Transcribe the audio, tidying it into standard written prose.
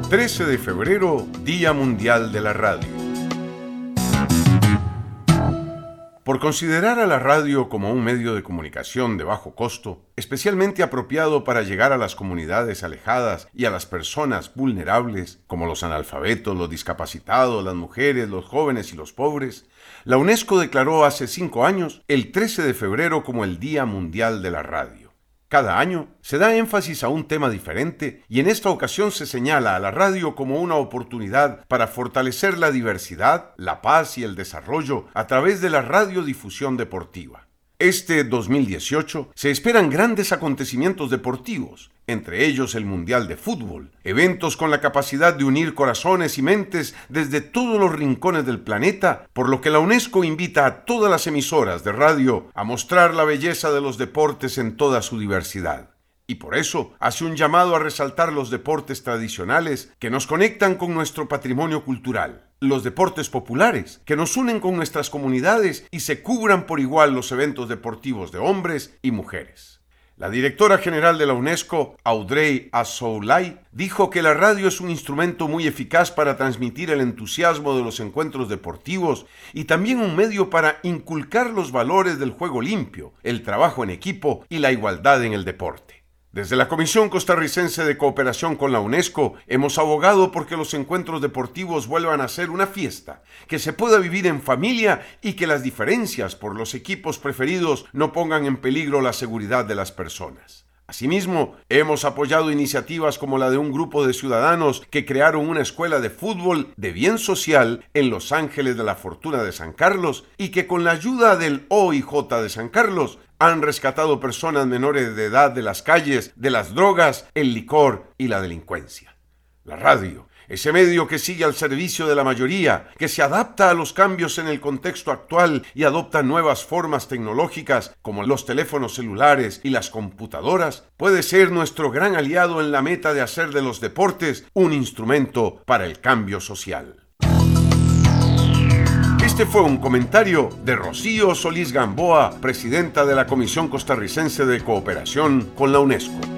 13 de febrero, Día Mundial de la Radio. Por considerar a la radio como un medio de comunicación de bajo costo, especialmente apropiado para llegar a las comunidades alejadas y a las personas vulnerables, como los analfabetos, los discapacitados, las mujeres, los jóvenes y los pobres, la UNESCO declaró hace 5 años el 13 de febrero como el Día Mundial de la Radio. Cada año se da énfasis a un tema diferente y en esta ocasión se señala a la radio como una oportunidad para fortalecer la diversidad, la paz y el desarrollo a través de la radiodifusión deportiva. Este 2018 se esperan grandes acontecimientos deportivos, entre ellos el Mundial de Fútbol, eventos con la capacidad de unir corazones y mentes desde todos los rincones del planeta, por lo que la UNESCO invita a todas las emisoras de radio a mostrar la belleza de los deportes en toda su diversidad. Y por eso hace un llamado a resaltar los deportes tradicionales que nos conectan con nuestro patrimonio cultural, los deportes populares que nos unen con nuestras comunidades y se cubran por igual los eventos deportivos de hombres y mujeres. La directora general de la UNESCO, Audrey Azoulay, dijo que la radio es un instrumento muy eficaz para transmitir el entusiasmo de los encuentros deportivos y también un medio para inculcar los valores del juego limpio, el trabajo en equipo y la igualdad en el deporte. Desde la Comisión Costarricense de Cooperación con la UNESCO hemos abogado porque los encuentros deportivos vuelvan a ser una fiesta, que se pueda vivir en familia y que las diferencias por los equipos preferidos no pongan en peligro la seguridad de las personas. Asimismo, hemos apoyado iniciativas como la de un grupo de ciudadanos que crearon una escuela de fútbol de bien social en Los Ángeles de la Fortuna de San Carlos y que con la ayuda del OIJ de San Carlos han rescatado personas menores de edad de las calles, de las drogas, el licor y la delincuencia. La radio, ese medio que sigue al servicio de la mayoría, que se adapta a los cambios en el contexto actual y adopta nuevas formas tecnológicas como los teléfonos celulares y las computadoras, puede ser nuestro gran aliado en la meta de hacer de los deportes un instrumento para el cambio social. Este fue un comentario de Rocío Solís Gamboa, presidenta de la Comisión Costarricense de Cooperación con la UNESCO.